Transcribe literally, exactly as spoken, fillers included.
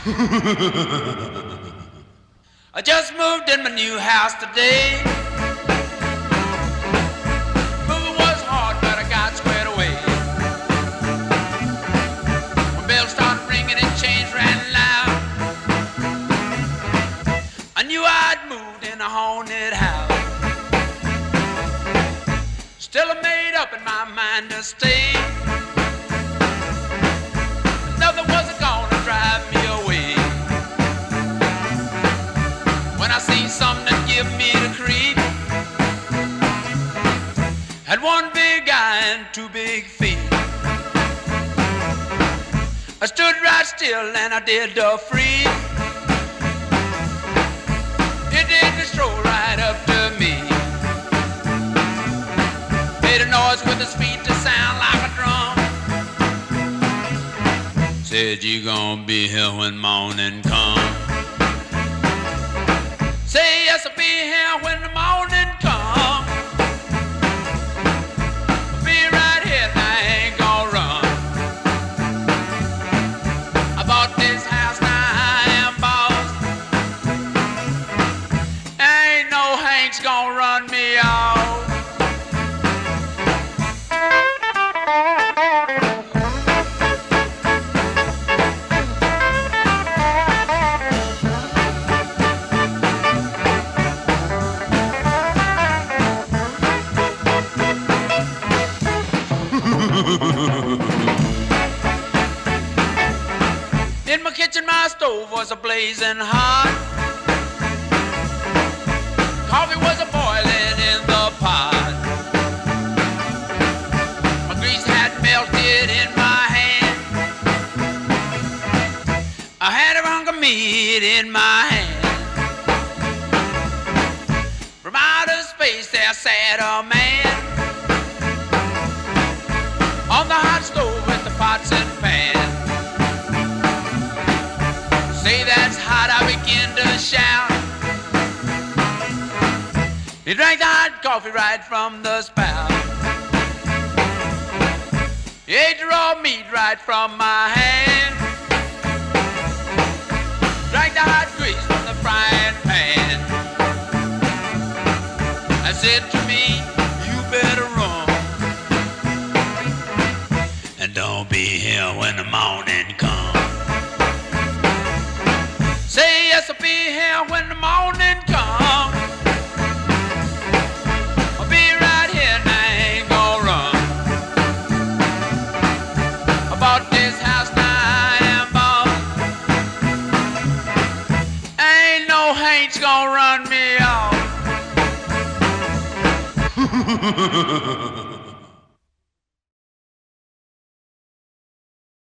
I just moved in my new house today. Moving was hard, but I got squared away. When bells started ringing and chains ran loud, I knew I'd moved in a haunted house. Still I made up in my mind to stay. Nothing was gonna drive me away. When I seen something that give me the creep, had one big eye and two big feet. I stood right still and I did the freeze. It didn't stroll right up to me. Made a noise with his feet to sound like a drum. Said you gonna be here when morning come. Say yes, I'll be here when the morning come. I'll be right here and I ain't gonna run. I bought this house, now I am boss. Ain't no Hank's gonna run me off. In my kitchen, my stove was a blazing hot. Coffee was a boiling in the pot. My grease had melted in my hand. I had a hunk of meat in my hand. From outer space there sat a man on the hot stove with the pots and pans. Say that's hot, I begin to shout. He drank the hot coffee right from the spout. He ate the raw meat right from my hand. Drank the hot grease from the frying pan. I said to me, you better run, and don't be here when the morning comes. Say yes, I'll be here when the morning comes. I'll be right here and I ain't gonna run. I bought this house, now I am boss. Ain't no Hank's gonna run me off.